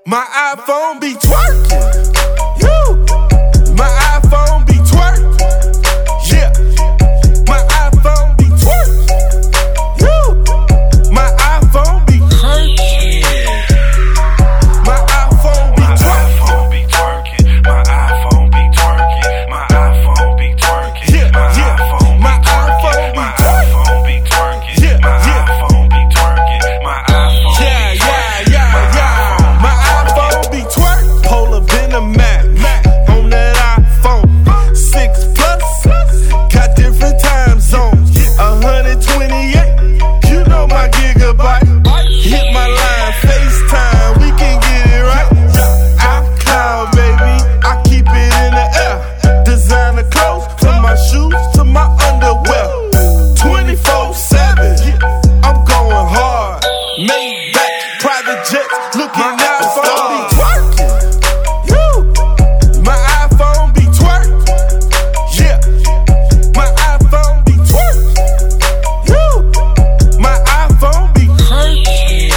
My iPhone be twerking. You. My iPhone be twerking. Yeah. My iPhone be twerking. You. My iPhone be twerking. My iPhone be twerking. My iPhone be twerking. My iPhone be twerking. Yeah, my yeah. iPhone My be iPhone twerking. be My twerking. iPhone be twerking. Yeah, My yeah. iPhone be twerking. My iPhone Yeah, be yeah, twerking. yeah, yeah. My iPhone be twerk. Polar been a Mac on that iPhone. 6 plus, got different time zones. 128, you know my gigabyte. Hit my line, FaceTime, we can get it right. iCloud, baby, I keep it in the air. Designer clothes, from my shoes to my underwear. 24/7, I'm going hard. Maybach, private jets, looking out for me twerking. You, my iPhone be twerking. Yeah, my iPhone be twerking. You, my iPhone be twerking.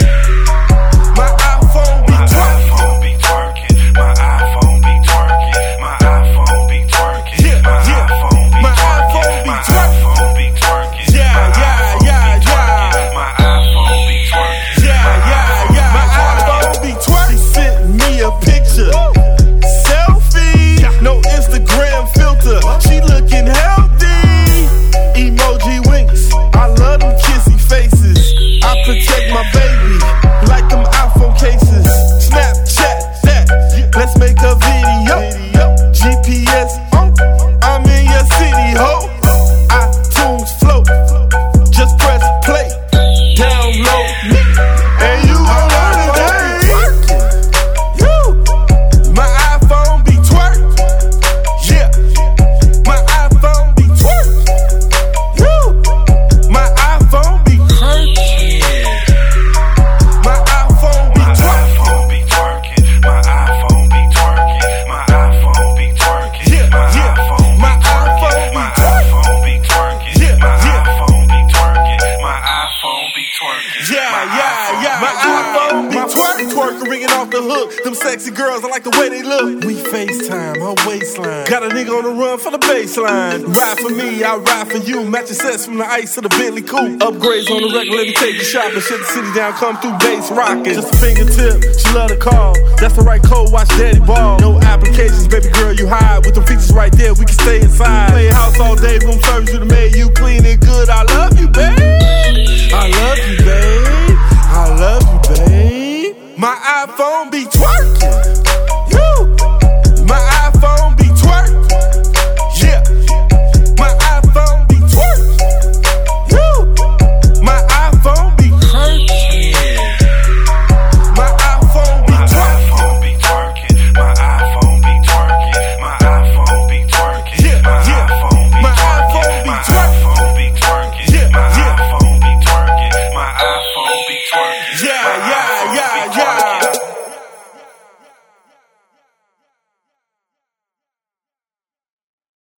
My iPhone be twerking. My iPhone be twerking. My iPhone be twerking. Yeah, My yeah. iPhone be My twerking. iPhone be My twerking. iPhone be twerking. Yeah, My yeah, iPhone yeah, be yeah. twerking. My iPhone be twerking. Yeah. My iPhone be twerking. She sent me a picture. Selfie, no Instagram filter. She looking healthy. Emoji winks. I love them kissy faces. I protect my baby like them iPhone cases. Snapchat that. Let's make a video. GPS on. I'm in your city, ho. iTunes float. Just press play. Download me. And you gon' learn today. You. My iPhone be twerking. Yeah. My iPhone be twerking. You. My iPhone be twerking. My iPhone be My twerking. iPhone be twerking. My iPhone be twerking. My iPhone be twerking. Yeah, My yeah. iPhone My be iPhone twerking. be My twerking. iPhone be twerking. Yeah, My yeah. iPhone be twerking. My iPhone be twerking. Yeah. My iPhone be twerking, ringing off the hook. Them sexy girls, I like the way they look. We FaceTime, her waistline. Got a nigga on the run for the baseline. Ride for me, I ride for you. Matching sets from the ice to the Bentley coupe. Upgrades on the record, let me take you shopping. Shut the city down, come through bass rocking. Just a fingertip, she love to call. That's the right code, watch daddy ball. No applications, baby girl, you hide. With them features right there, we can stay inside. Play house all day, room service, you the maid, you clean it good. I